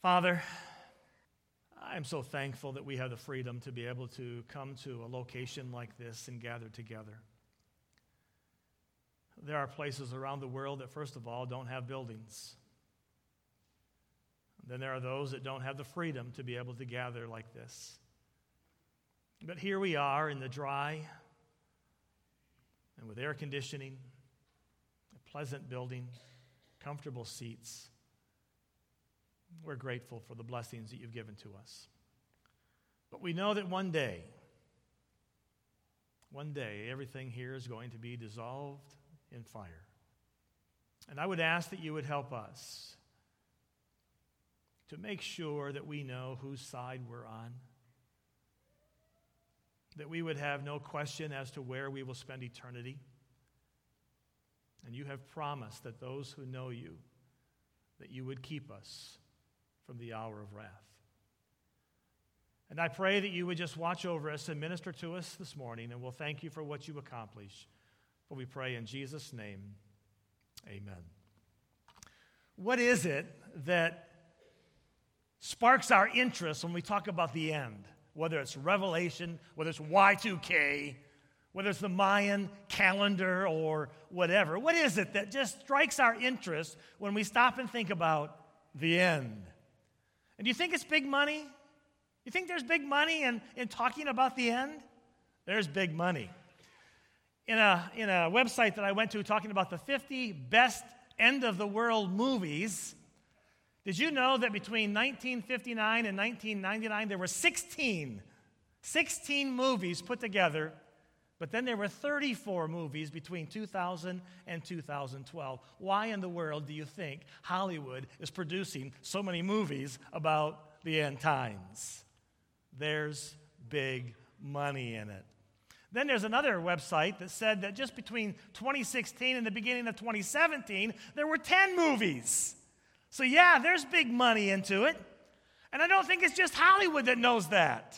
Father, I'm so thankful that we have the freedom to be able to come to a location like this and gather together. There are places around the world that, first of all, don't have buildings. Then there are those that don't have the freedom to be able to gather like this. But here we are in the dry and with air conditioning, a pleasant building, comfortable seats. We're grateful for the blessings that you've given to us. But we know that one day, everything here is going to be dissolved in fire. And I would ask that you would help us to make sure that we know whose side we're on, that we would have no question as to where we will spend eternity. And you have promised that those who know you, that you would keep us from the hour of wrath. And I pray that you would just watch over us and minister to us this morning, and we'll thank you for what you accomplish. For we pray in Jesus' name, amen. What is it that sparks our interest when we talk about the end? Whether it's Revelation, whether it's Y2K, whether it's the Mayan calendar or whatever. What is it that just strikes our interest when we stop and think about the end? And do you think it's big money? You think there's big money in talking about the end? There's big money. In a website that I went to talking about the 50 best end-of-the-world movies, did you know that between 1959 and 1999 there were 16 movies put together, but then there were 34 movies between 2000 and 2012. Why in the world do you think Hollywood is producing so many movies about the end times? There's big money in it. Then there's another website that said that just between 2016 and the beginning of 2017, there were 10 movies. So yeah, there's big money into it. And I don't think it's just Hollywood that knows that.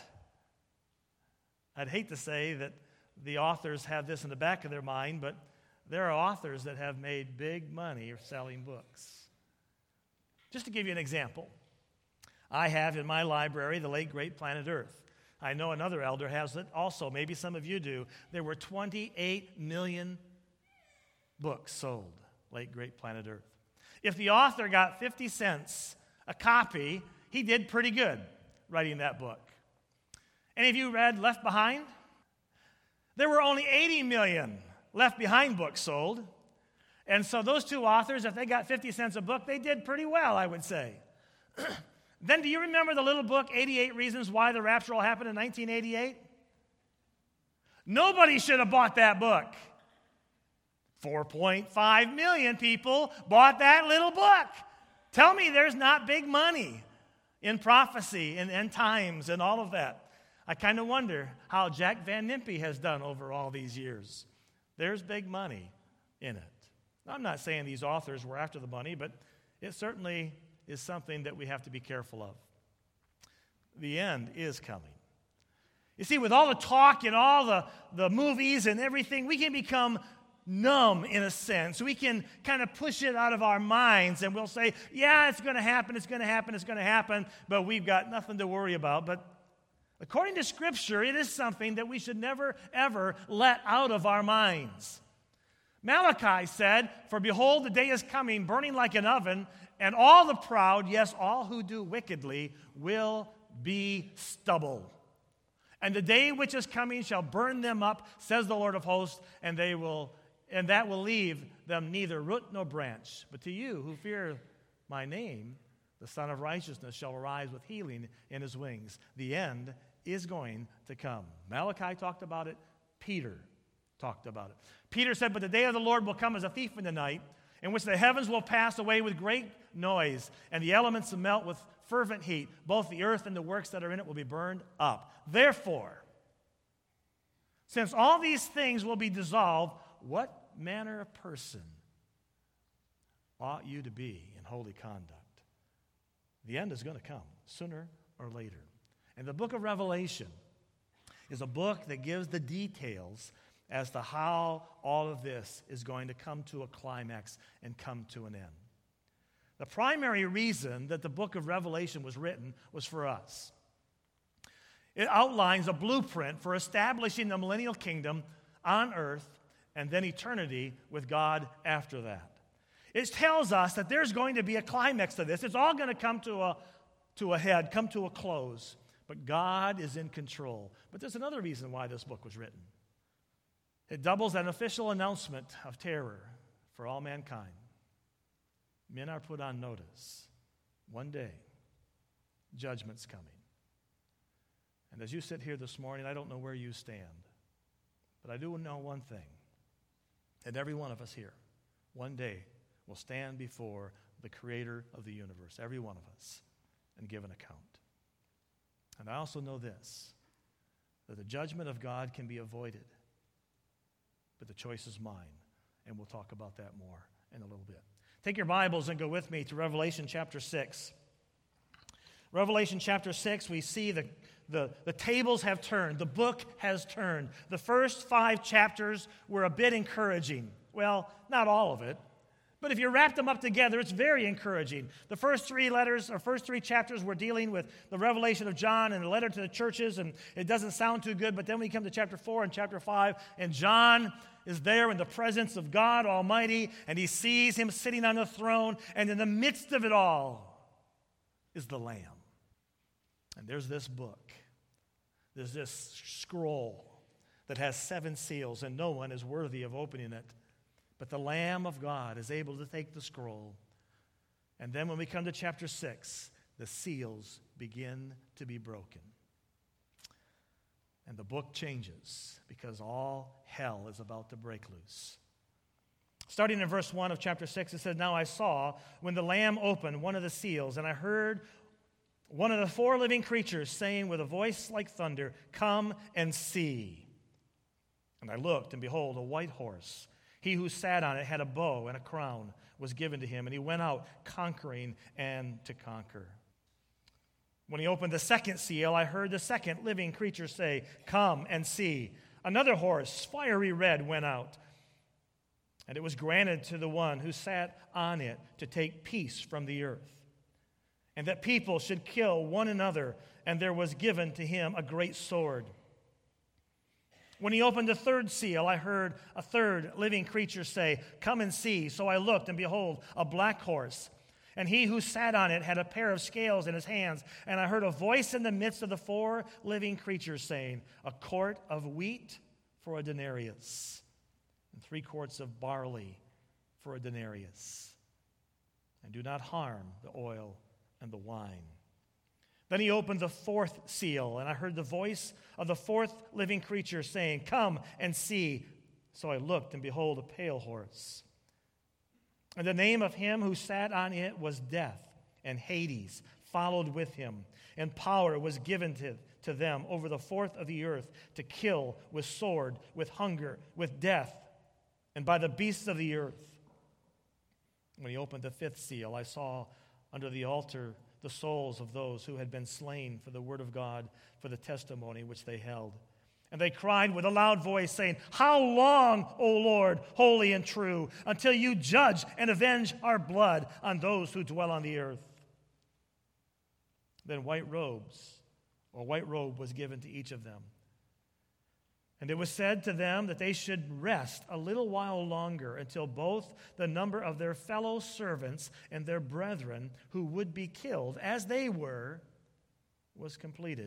I'd hate to say that the authors have this in the back of their mind, but there are authors that have made big money selling books. Just to give you an example, I have in my library The Late Great Planet Earth. I know another elder has it also. Maybe some of you do. There were 28 million books sold, Late Great Planet Earth. If the author got 50 cents a copy, he did pretty good writing that book. Any of you read Left Behind? There were only 80 million Left Behind books sold. And so those two authors, if they got 50 cents a book, they did pretty well, I would say. Then do you remember the little book, 88 Reasons Why the Rapture Will Happen in 1988? Nobody should have bought that book. 4.5 million people bought that little book. Tell me there's not big money in prophecy and end times and all of that. I kind of wonder how Jack Van Impe has done over all these years. There's big money in it. I'm not saying these authors were after the money, but it certainly is something that we have to be careful of. The end is coming. You see, with all the talk and all the movies and everything, we can become numb in a sense. We can kind of push it out of our minds and we'll say, yeah, it's going to happen, it's going to happen, it's going to happen, but we've got nothing to worry about. But according to Scripture, it is something that we should never, ever let out of our minds. Malachi said, "For behold, the day is coming, burning like an oven, and all the proud, yes, all who do wickedly, will be stubble. And the day which is coming shall burn them up, says the Lord of hosts, and that will leave them neither root nor branch. But to you who fear my name, the Son of Righteousness shall arise with healing in his wings." The end is going to come. Malachi talked about it. Peter talked about it. Peter said, "But the day of the Lord will come as a thief in the night, in which the heavens will pass away with great noise, and the elements will melt with fervent heat. Both the earth and the works that are in it will be burned up. Therefore, since all these things will be dissolved, what manner of person ought you to be in holy conduct?" The end is going to come sooner or later. And the book of Revelation is a book that gives the details as to how all of this is going to come to a climax and come to an end. The primary reason that the book of Revelation was written was for us. It outlines a blueprint for establishing the millennial kingdom on earth and then eternity with God after that. It tells us that there's going to be a climax to this. It's all going to come to a head, come to a close. But God is in control. But there's another reason why this book was written. It doubles an official announcement of terror for all mankind. Men are put on notice. One day, judgment's coming. And as you sit here this morning, I don't know where you stand, but I do know one thing, that every one of us here, one day, will stand before the Creator of the universe, every one of us, and give an account. And I also know this, that the judgment of God can be avoided, but the choice is mine, and we'll talk about that more in a little bit. Take your Bibles and go with me to Revelation chapter 6. Revelation chapter 6, we see the tables have turned. The book has turned. The first 5 chapters were a bit encouraging. Well, not all of it. But if you wrap them up together, it's very encouraging. The first 3 chapters were dealing with the revelation of John and the letter to the churches, and it doesn't sound too good. But then we come to chapter 4 and chapter 5, and John is there in the presence of God Almighty, and he sees him sitting on the throne, and in the midst of it all is the Lamb. And there's this book. There's this scroll that has 7 seals, and no one is worthy of opening it. But the Lamb of God is able to take the scroll. And then when we come to chapter 6, the seals begin to be broken. And the book changes because all hell is about to break loose. Starting in verse 1 of chapter 6, it says, "Now I saw when the Lamb opened one of the seals, and I heard one of the 4 living creatures saying with a voice like thunder, 'Come and see.' And I looked, and behold, a white horse. He who sat on it had a bow, and a crown was given to him, and he went out conquering and to conquer. When he opened the second seal, I heard the second living creature say, 'Come and see.' Another horse, fiery red, went out, and it was granted to the one who sat on it to take peace from the earth, and that people should kill one another, and there was given to him a great sword. When he opened the third seal, I heard a third living creature say, 'Come and see.' So I looked, and behold, a black horse. And he who sat on it had a pair of scales in his hands. And I heard a voice in the midst of the 4 living creatures saying, 'A quart of wheat for a denarius, and 3 quarts of barley for a denarius. And do not harm the oil and the wine.' Then he opened the 4th seal, and I heard the voice of the 4th living creature saying, 'Come and see.' So I looked, and behold, a pale horse. And the name of him who sat on it was Death, and Hades followed with him. And power was given to them over the 4th of the earth to kill with sword, with hunger, with death, and by the beasts of the earth. When he opened the 5th seal, I saw under the altar the souls of those who had been slain for the word of God, for the testimony which they held. And they cried with a loud voice, saying, 'How long, O Lord, holy and true, until you judge and avenge our blood on those who dwell on the earth?' Then white robe was given to each of them. And it was said to them that they should rest a little while longer until both the number of their fellow servants and their brethren who would be killed, as they were, was completed.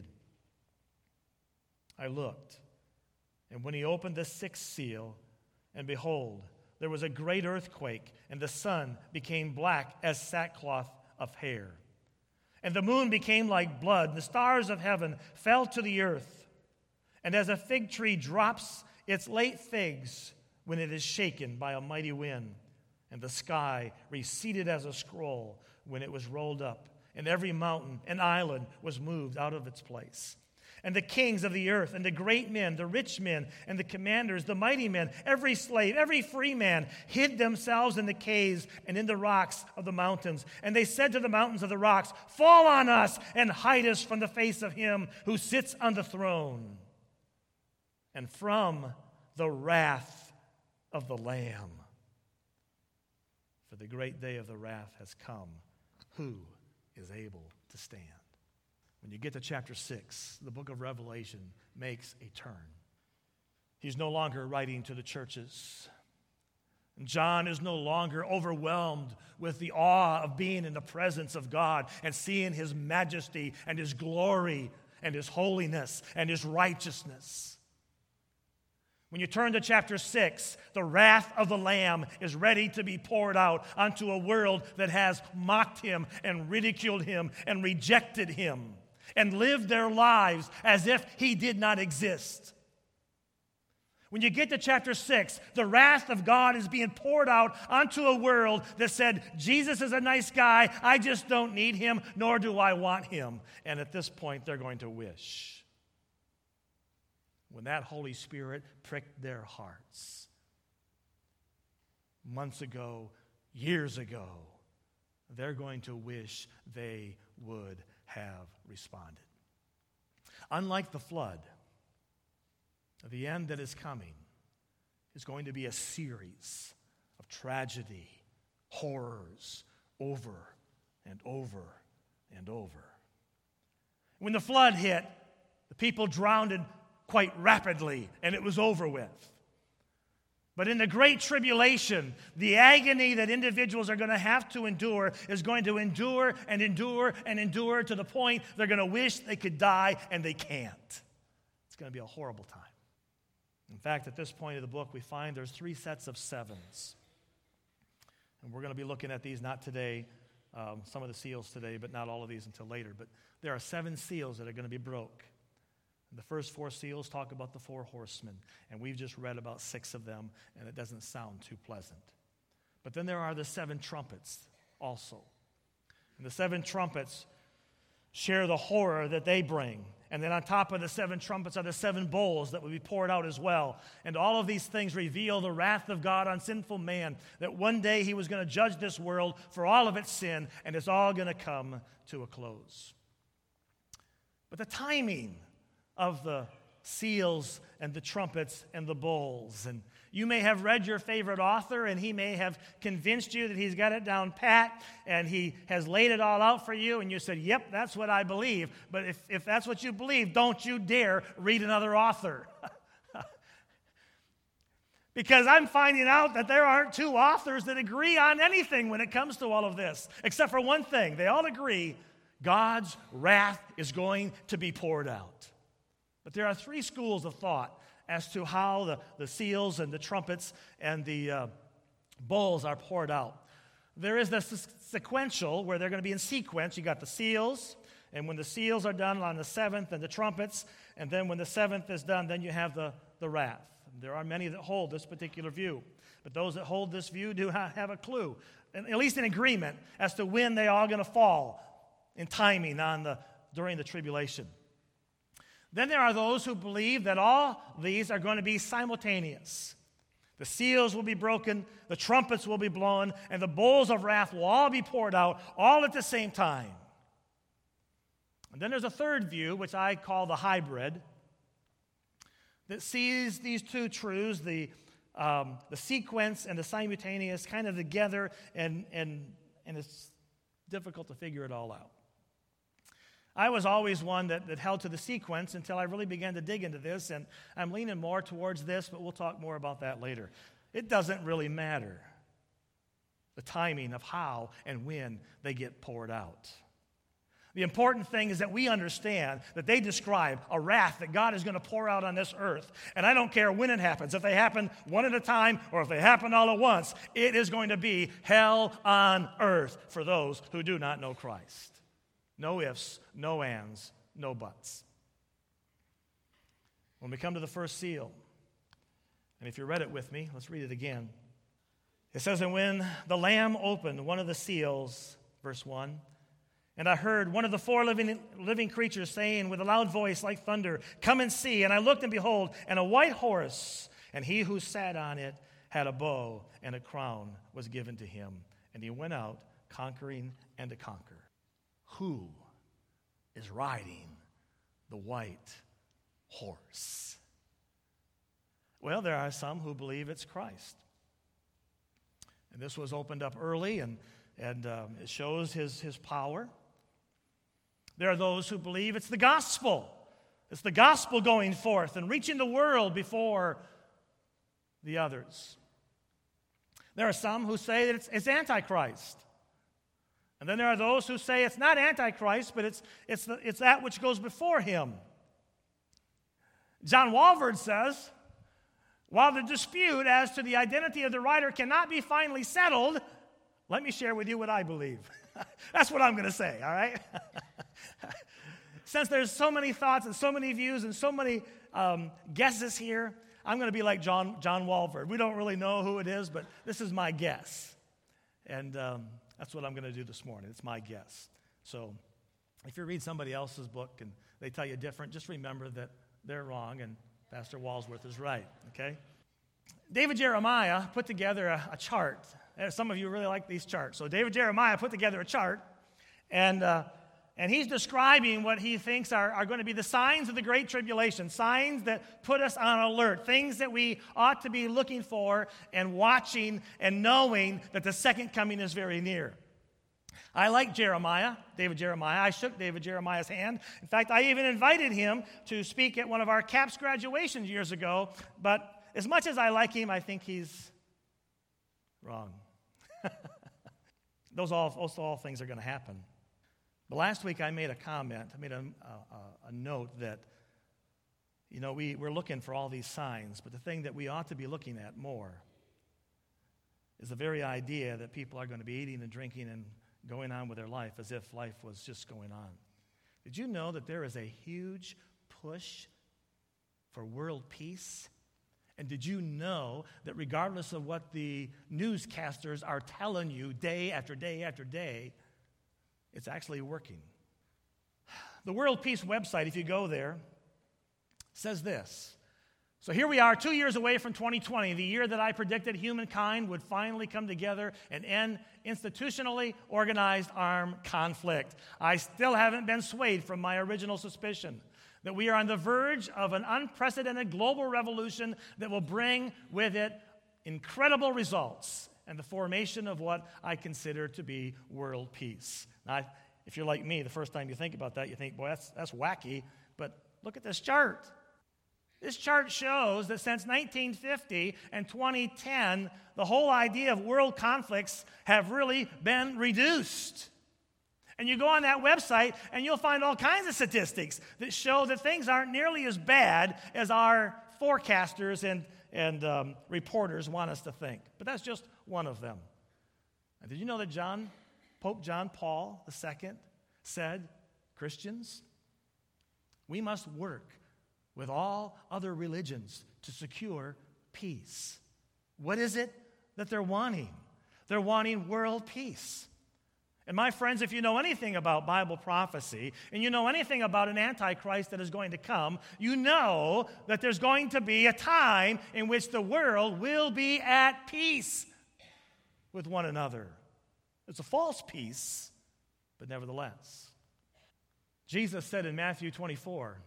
I looked, and when he opened the 6th seal, and behold, there was a great earthquake, and the sun became black as sackcloth of hair. And the moon became like blood, and the stars of heaven fell to the earth. And as a fig tree drops its late figs when it is shaken by a mighty wind, and the sky receded as a scroll when it was rolled up, and every mountain and island was moved out of its place. And the kings of the earth, and the great men, the rich men, and the commanders, the mighty men, every slave, every free man, hid themselves in the caves and in the rocks of the mountains. And they said to the mountains of the rocks, 'Fall on us and hide us from the face of him who sits on the throne, and from the wrath of the Lamb. For for the great day of the wrath has come. Who is able to stand? When you get to chapter 6, the book of Revelation makes a turn. He's no longer writing to the churches. John is no longer overwhelmed with the awe of being in the presence of God and seeing his majesty and his glory and his holiness and his righteousness. When you turn to chapter 6, the wrath of the Lamb is ready to be poured out onto a world that has mocked him and ridiculed him and rejected him and lived their lives as if he did not exist. When you get to chapter 6, the wrath of God is being poured out onto a world that said, Jesus is a nice guy, I just don't need him, nor do I want him. And at this point, they're going to wish. When that Holy Spirit pricked their hearts, months ago, years ago, they're going to wish they would have responded. Unlike the flood, the end that is coming is going to be a series of tragedy, horrors, over and over and over. When the flood hit, the people drowned quite rapidly, and it was over with. But in the Great Tribulation, the agony that individuals are going to have to endure is going to endure and endure and endure to the point they're going to wish they could die, and they can't. It's going to be a horrible time. In fact, at this point of the book, we find there's 3 sets of 7s. And we're going to be looking at these not today, some of the seals today, but not all of these until later. But there are 7 seals that are going to be broke. And the first 4 seals talk about the 4 horsemen, and we've just read about 6 of them, and it doesn't sound too pleasant. But then there are the 7 trumpets also. And the 7 trumpets share the horror that they bring. And then on top of the 7 trumpets are the 7 bowls that will be poured out as well. And all of these things reveal the wrath of God on sinful man, that one day he was going to judge this world for all of its sin, and it's all going to come to a close. But the timing of the seals and the trumpets and the bowls, and you may have read your favorite author, and he may have convinced you that he's got it down pat, and he has laid it all out for you, and you said, yep, that's what I believe. But if that's what you believe, don't you dare read another author. Because I'm finding out that there aren't 2 authors that agree on anything when it comes to all of this, except for one thing. They all agree God's wrath is going to be poured out. But there are 3 schools of thought as to how the seals and the trumpets and the bowls are poured out. There is the sequential, where they're going to be in sequence. You got the seals, and when the seals are done on the 7th, and the trumpets, and then when the 7th is done, then you have the wrath. There are many that hold this particular view, but those that hold this view do have a clue, at least an agreement, as to when they're all going to fall in timing during the tribulation. Then there are those who believe that all these are going to be simultaneous. The seals will be broken, the trumpets will be blown, and the bowls of wrath will all be poured out, all at the same time. And then there's a third view, which I call the hybrid, that sees these 2 truths, the sequence and the simultaneous, kind of together, and it's difficult to figure it all out. I was always one that held to the sequence until I really began to dig into this, and I'm leaning more towards this, but we'll talk more about that later. It doesn't really matter, the timing of how and when they get poured out. The important thing is that we understand that they describe a wrath that God is going to pour out on this earth. And I don't care when it happens. If they happen one at a time or if they happen all at once, it is going to be hell on earth for those who do not know Christ. No ifs, no ands, no buts. When we come to the first seal, and if you read it with me, let's read it again. It says, and when the Lamb opened one of the seals, verse 1, and I heard one of the 4 living creatures saying with a loud voice like thunder, come and see. And I looked, and behold, and a white horse, and he who sat on it had a bow, and a crown was given to him. And he went out conquering and to conquer. Who is riding the white horse? Well, there are some who believe it's Christ. And this was opened up early, and it shows his power. There are those who believe it's the gospel. It's the gospel going forth and reaching the world before the others. There are some who say that it's Antichrist. And then there are those who say it's not Antichrist, but it's that which goes before him. John Walvoord says, while the dispute as to the identity of the writer cannot be finally settled, let me share with you what I believe. That's what I'm going to say, all right? Since there's so many thoughts and so many views and so many guesses here, I'm going to be like John Walvoord. We don't really know who it is, but this is my guess. And that's what I'm going to do this morning. It's my guess. So if you read somebody else's book and they tell you different, just remember that they're wrong and Pastor Walsworth is right, okay? David Jeremiah put together a chart. Some of you really like these charts. So David Jeremiah put together a chart, and he's describing what he thinks are going to be the signs of the Great Tribulation, signs that put us on alert, things that we ought to be looking for and watching and knowing that the second coming is very near. I like David Jeremiah. I shook David Jeremiah's hand. In fact, I even invited him to speak at one of our CAPS graduations years ago, but as much as I like him, I think he's wrong. Those all things are going to happen. But last week I made a comment, I made a note that, we're looking for all these signs, but the thing that we ought to be looking at more is the very idea that people are going to be eating and drinking and going on with their life as if life was just going on. Did you know that there is a huge push for world peace? And did you know that regardless of what the newscasters are telling you day after day after day, it's actually working? The World Peace website, if you go there, says this. So here we are 2 years away from 2020, the year that I predicted humankind would finally come together and end institutionally organized armed conflict. I still haven't been swayed from my original suspicion that we are on the verge of an unprecedented global revolution that will bring with it incredible results and the formation of what I consider to be world peace. Now, if you're like me, the first time you think about that, you think, boy, that's wacky, but look at this chart. This chart shows that since 1950 and 2010, the whole idea of world conflicts have really been reduced. And you go on that website, and you'll find all kinds of statistics that show that things aren't nearly as bad as our forecasters and reporters want us to think. But that's just one of them. And did you know that Pope John Paul II said, Christians, we must work with all other religions to secure peace. What is it that they're wanting? They're wanting world peace. And my friends, if you know anything about Bible prophecy, and you know anything about an Antichrist that is going to come, you know that there's going to be a time in which the world will be at peace with one another. It's a false peace, but nevertheless. Jesus said in Matthew 24,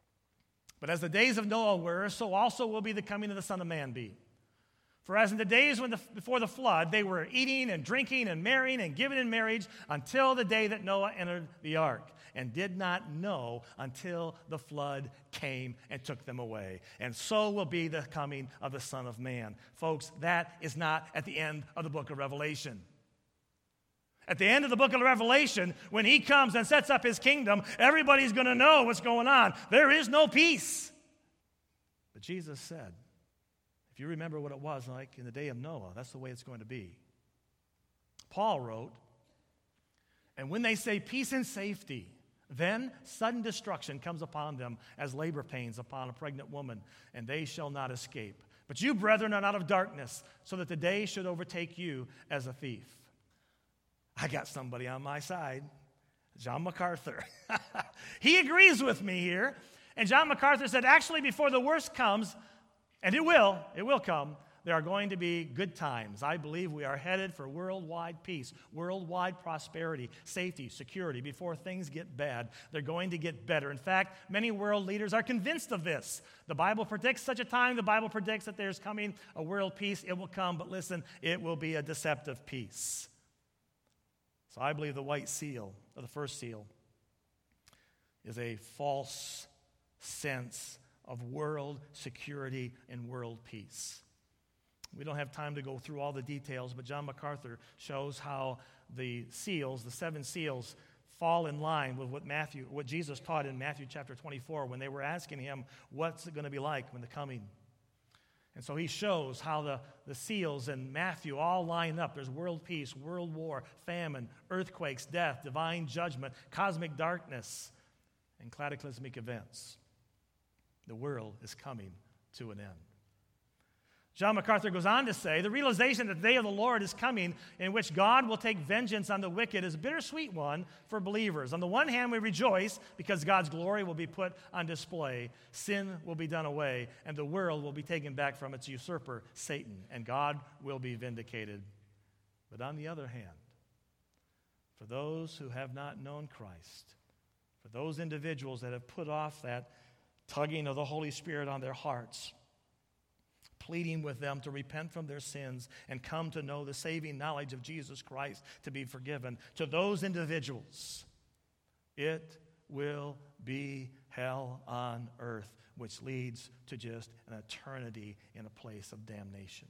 but as the days of Noah were, so also will be the coming of the Son of Man be. For as in the days before the flood, they were eating and drinking and marrying and giving in marriage until the day that Noah entered the ark, and did not know until the flood came and took them away. And so will be the coming of the Son of Man. Folks, that is not at the end of the book of Revelation. At the end of the book of Revelation, when he comes and sets up his kingdom, everybody's going to know what's going on. There is no peace. But Jesus said, if you remember what it was like in the day of Noah, that's the way it's going to be. Paul wrote, and when they say peace and safety, then sudden destruction comes upon them as labor pains upon a pregnant woman, and they shall not escape. But you, brethren, are out of darkness, so that the day should overtake you as a thief. I got somebody on my side, John MacArthur. He agrees with me here. And John MacArthur said, actually, before the worst comes, and it will come, There are going to be good times. I believe we are headed for worldwide peace, worldwide prosperity, safety, security. Before things get bad, they're going to get better. In fact, many world leaders are convinced of this. The Bible predicts such a time. The Bible predicts that there's coming a world peace. It will come, but listen, it will be a deceptive peace. So I believe the white seal, or the first seal, is a false sense of world security and world peace. We don't have time to go through all the details, but John MacArthur shows how the seals, the 7 seals, fall in line with what Jesus taught in Matthew chapter 24 when they were asking him, what's it going to be like when the coming? And so he shows how the seals in Matthew all line up. There's world peace, world war, famine, earthquakes, death, divine judgment, cosmic darkness, and cataclysmic events. The world is coming to an end. John MacArthur goes on to say, the realization that the day of the Lord is coming in which God will take vengeance on the wicked is a bittersweet one for believers. On the one hand, we rejoice because God's glory will be put on display, sin will be done away, and the world will be taken back from its usurper, Satan, and God will be vindicated. But on the other hand, for those who have not known Christ, for those individuals that have put off that tugging of the Holy Spirit on their hearts, pleading with them to repent from their sins and come to know the saving knowledge of Jesus Christ to be forgiven. To those individuals, it will be hell on earth, which leads to just an eternity in a place of damnation.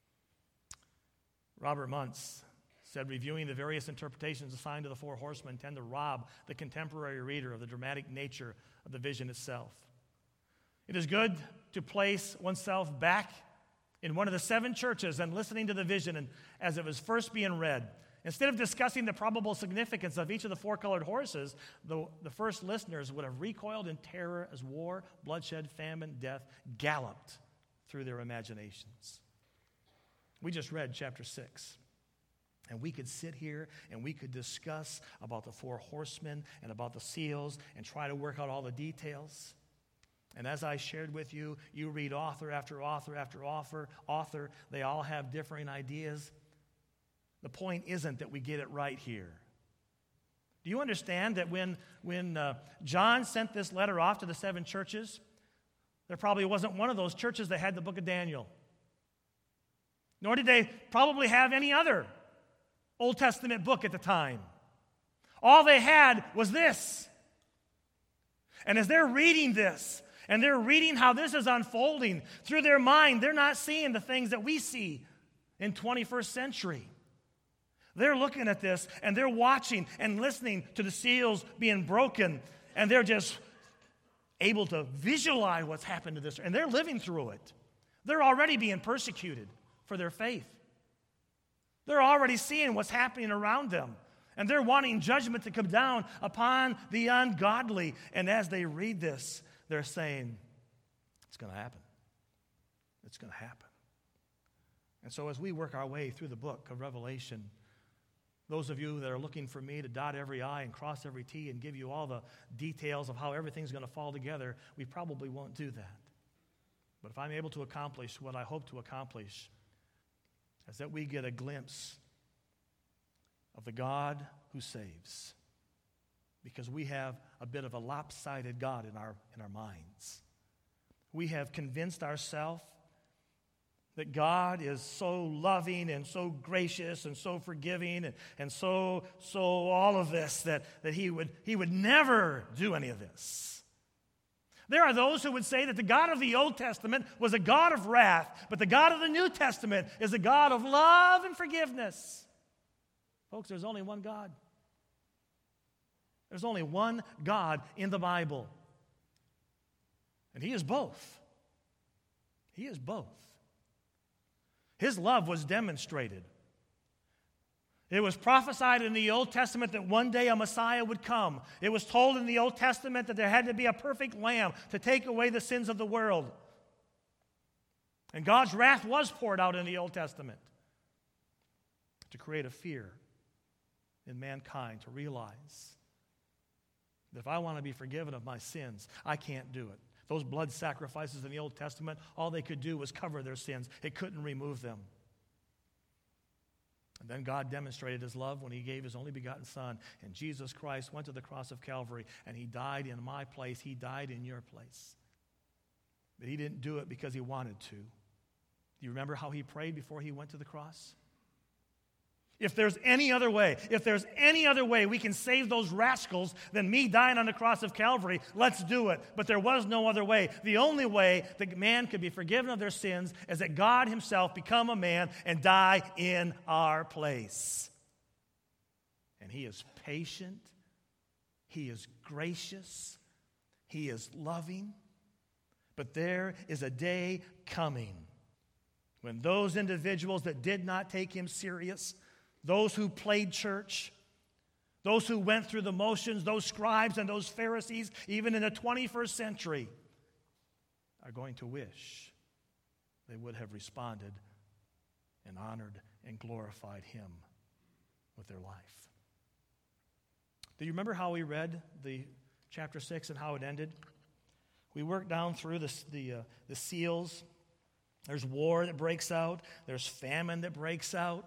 Robert Muntz said, reviewing the various interpretations assigned to the 4 horsemen tend to rob the contemporary reader of the dramatic nature of the vision itself. It is good to place oneself back in one of the 7 churches and listening to the vision and as it was first being read. Instead of discussing the probable significance of each of the 4 colored horses, the first listeners would have recoiled in terror as war, bloodshed, famine, death galloped through their imaginations. We just read chapter 6. And we could sit here and we could discuss about the 4 horsemen and about the seals and try to work out all the details. And as I shared with you, you read author after author after author. They all have differing ideas. The point isn't that we get it right here. Do you understand that when John sent this letter off to the 7 churches, there probably wasn't one of those churches that had the book of Daniel. Nor did they probably have any other Old Testament book at the time. All they had was this. And as they're reading this, and they're reading how this is unfolding through their mind, they're not seeing the things that we see in 21st century. They're looking at this, and they're watching and listening to the seals being broken, and they're just able to visualize what's happened to this, and they're living through it. They're already being persecuted for their faith. They're already seeing what's happening around them. And they're wanting judgment to come down upon the ungodly. And as they read this, they're saying, it's going to happen. It's going to happen. And so as we work our way through the book of Revelation, those of you that are looking for me to dot every I and cross every T and give you all the details of how everything's going to fall together, we probably won't do that. But if I'm able to accomplish what I hope to accomplish, is that we get a glimpse of the God who saves. Because we have a bit of a lopsided God in our minds. We have convinced ourselves that God is so loving and so gracious and so forgiving and so all of this that he would never do any of this. There are those who would say that the God of the Old Testament was a God of wrath, but the God of the New Testament is a God of love and forgiveness. Folks, there's only one God. There's only one God in the Bible. And He is both. He is both. His love was demonstrated. It was prophesied in the Old Testament that one day a Messiah would come. It was told in the Old Testament that there had to be a perfect lamb to take away the sins of the world. And God's wrath was poured out in the Old Testament to create a fear in mankind, to realize that if I want to be forgiven of my sins, I can't do it. Those blood sacrifices in the Old Testament, all they could do was cover their sins. It couldn't remove them. And then God demonstrated his love when he gave his only begotten Son. And Jesus Christ went to the cross of Calvary, and he died in my place. He died in your place. But he didn't do it because he wanted to. Do you remember how he prayed before he went to the cross? If there's any other way we can save those rascals than me dying on the cross of Calvary, let's do it. But there was no other way. The only way that man could be forgiven of their sins is that God himself become a man and die in our place. And he is patient. He is gracious. He is loving. But there is a day coming when those individuals that did not take him serious, those who played church, those who went through the motions, those scribes and those Pharisees, even in the 21st century, are going to wish they would have responded and honored and glorified him with their life. Do you remember how we read the chapter 6 and how it ended? We worked down through the seals. There's war that breaks out. There's famine that breaks out.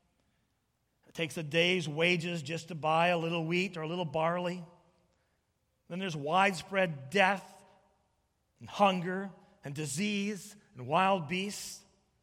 It takes a day's wages just to buy a little wheat or a little barley. Then there's widespread death and hunger and disease and wild beasts.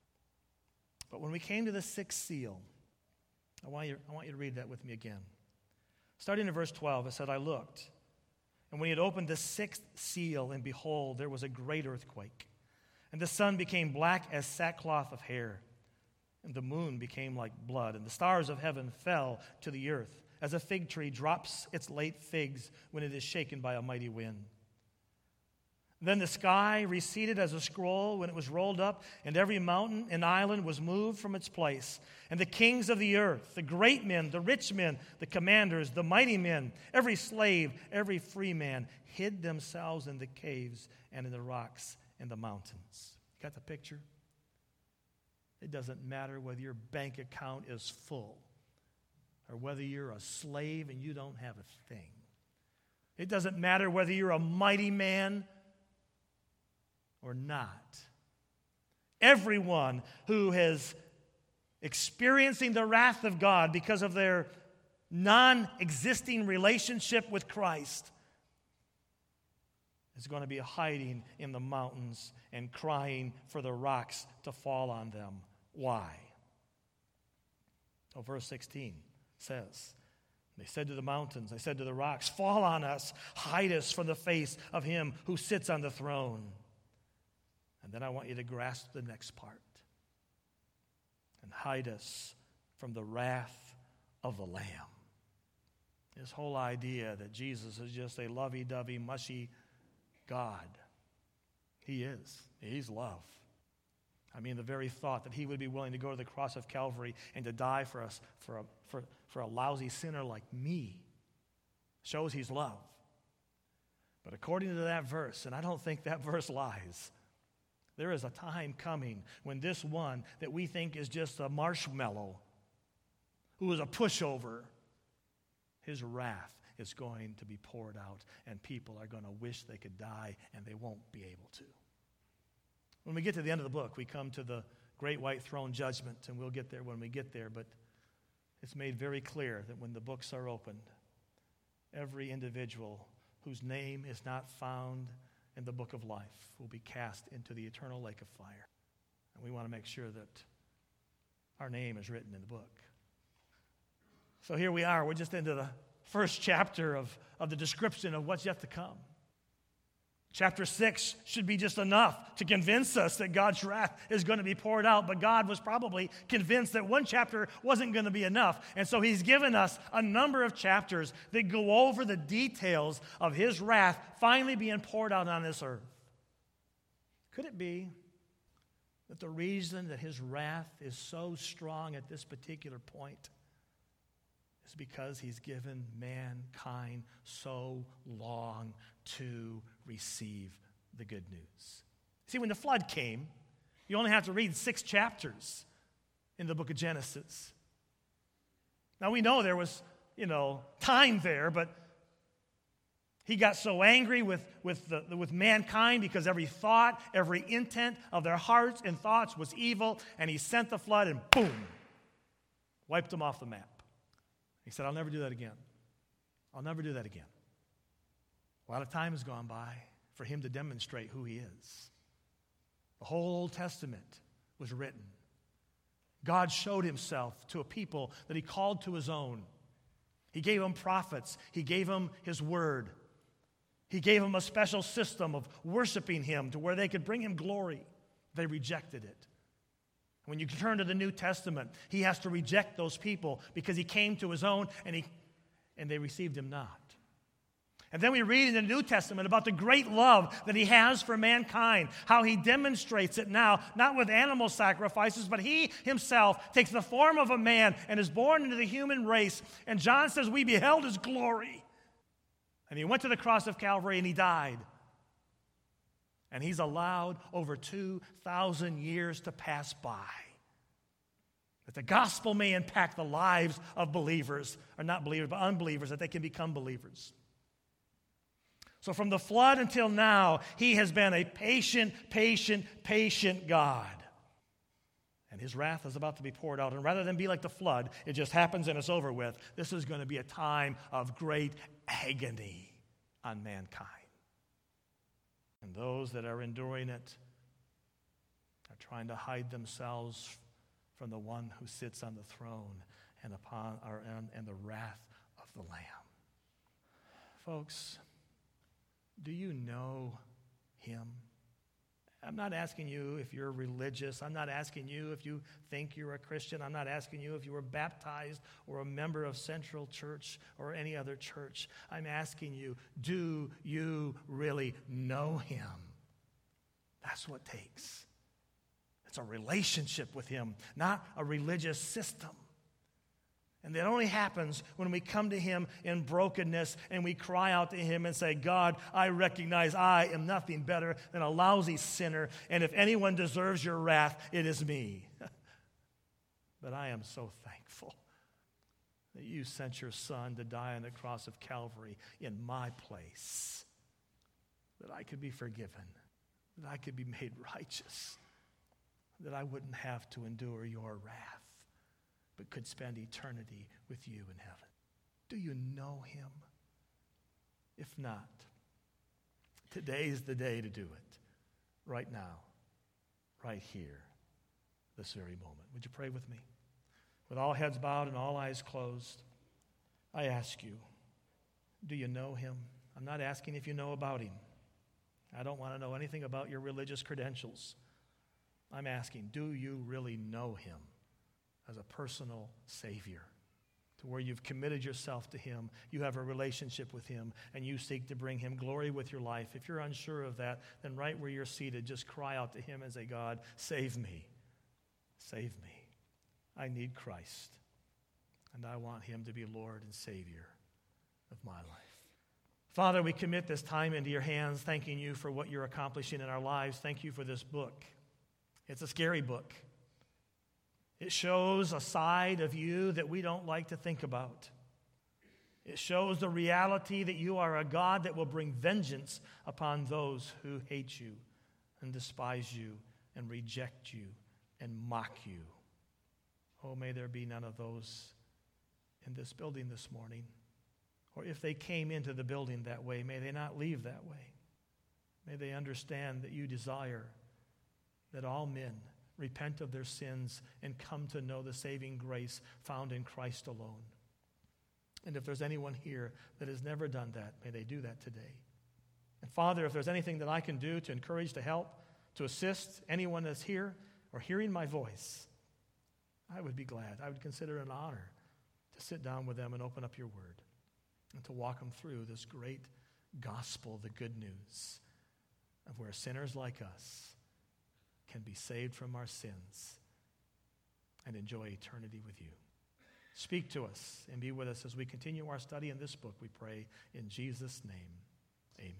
But when we came to the sixth seal, I want you to read that with me again. Starting in verse 12, it said, I looked, and when he had opened the sixth seal, and behold, there was a great earthquake. And the sun became black as sackcloth of hair. And the moon became like blood, and the stars of heaven fell to the earth, as a fig tree drops its late figs when it is shaken by a mighty wind. Then the sky receded as a scroll when it was rolled up, and every mountain and island was moved from its place. And the kings of the earth, the great men, the rich men, the commanders, the mighty men, every slave, every free man, hid themselves in the caves and in the rocks and the mountains. Got the picture? It doesn't matter whether your bank account is full or whether you're a slave and you don't have a thing. It doesn't matter whether you're a mighty man or not. Everyone who is experiencing the wrath of God because of their non-existing relationship with Christ is going to be hiding in the mountains and crying for the rocks to fall on them. Why? So verse 16 says, they said to the mountains, they said to the rocks, fall on us, hide us from the face of him who sits on the throne. And then I want you to grasp the next part. And hide us from the wrath of the Lamb. This whole idea that Jesus is just a lovey-dovey, mushy God. He is. He's love. I mean, the very thought that he would be willing to go to the cross of Calvary and to die for us, for a lousy sinner like me, shows he's love. But according to that verse, and I don't think that verse lies, there is a time coming when this one that we think is just a marshmallow, who is a pushover, his wrath is going to be poured out, and people are going to wish they could die, and they won't be able to. When we get to the end of the book, we come to the great white throne judgment, and we'll get there when we get there, but it's made very clear that when the books are opened, every individual whose name is not found in the book of life will be cast into the eternal lake of fire. And we want to make sure that our name is written in the book. So here we are. We're just into the first chapter of the description of what's yet to come. Chapter 6 should be just enough to convince us that God's wrath is going to be poured out, but God was probably convinced that one chapter wasn't going to be enough, and so he's given us a number of chapters that go over the details of his wrath finally being poured out on this earth. Could it be that the reason that his wrath is so strong at this particular point is because he's given mankind so long to receive the good news? See, when the flood came, you only have to read 6 chapters in the book of Genesis. Now we know there was, time there, but He got so angry with mankind because every thought, every intent of their hearts and thoughts was evil, and he sent the flood and boom, wiped them off the map. He said, I'll never do that again. I'll never do that again. A lot of time has gone by for him to demonstrate who he is. The whole Old Testament was written. God showed himself to a people that he called to his own. He gave them prophets. He gave them his word. He gave them a special system of worshiping him to where they could bring him glory. They rejected it. When you turn to the New Testament, he has to reject those people because he came to his own and they received him not. And then we read in the New Testament about the great love that he has for mankind, how he demonstrates it now, not with animal sacrifices, but he himself takes the form of a man and is born into the human race. And John says, we beheld his glory. And he went to the cross of Calvary and he died. And he's allowed over 2,000 years to pass by, that the gospel may impact the lives of believers, or not believers, but unbelievers, that they can become believers. So from the flood until now, he has been a patient God. And his wrath is about to be poured out. And rather than be like the flood, it just happens and it's over with. This is going to be a time of great agony on mankind. And those that are enduring it are trying to hide themselves from the one who sits on the throne and the wrath of the Lamb. Folks, do you know him? I'm not asking you if you're religious. I'm not asking you if you think you're a Christian. I'm not asking you if you were baptized or a member of Central Church or any other church. I'm asking you, do you really know him? That's what it takes. It's a relationship with him, not a religious system. And that only happens when we come to him in brokenness and we cry out to him and say, God, I recognize I am nothing better than a lousy sinner, and if anyone deserves your wrath, it is me. But I am so thankful that you sent your son to die on the cross of Calvary in my place, that I could be forgiven, that I could be made righteous, that I wouldn't have to endure your wrath, but could spend eternity with you in heaven. Do you know him? If not, today is the day to do it. Right now, right here, this very moment. Would you pray with me? With all heads bowed and all eyes closed, I ask you, do you know him? I'm not asking if you know about him. I don't want to know anything about your religious credentials. I'm asking, do you really know him as a personal Savior, to where you've committed yourself to him, you have a relationship with him, and you seek to bring him glory with your life? If you're unsure of that, then right where you're seated, just cry out to him and say, God, save me. Save me. I need Christ, and I want him to be Lord and Savior of my life. Father, we commit this time into your hands, thanking you for what you're accomplishing in our lives. Thank you for this book. It's a scary book. It shows a side of you that we don't like to think about. It shows the reality that you are a God that will bring vengeance upon those who hate you and despise you and reject you and mock you. Oh, may there be none of those in this building this morning. Or if they came into the building that way, may they not leave that way. May they understand that you desire that all men repent of their sins and come to know the saving grace found in Christ alone. And if there's anyone here that has never done that, may they do that today. And Father, if there's anything that I can do to encourage, to help, to assist anyone that's here or hearing my voice, I would be glad. I would consider it an honor to sit down with them and open up your word and to walk them through this great gospel, the good news of where sinners like us can be saved from our sins and enjoy eternity with you. Speak to us and be with us as we continue our study in this book, we pray in Jesus' name.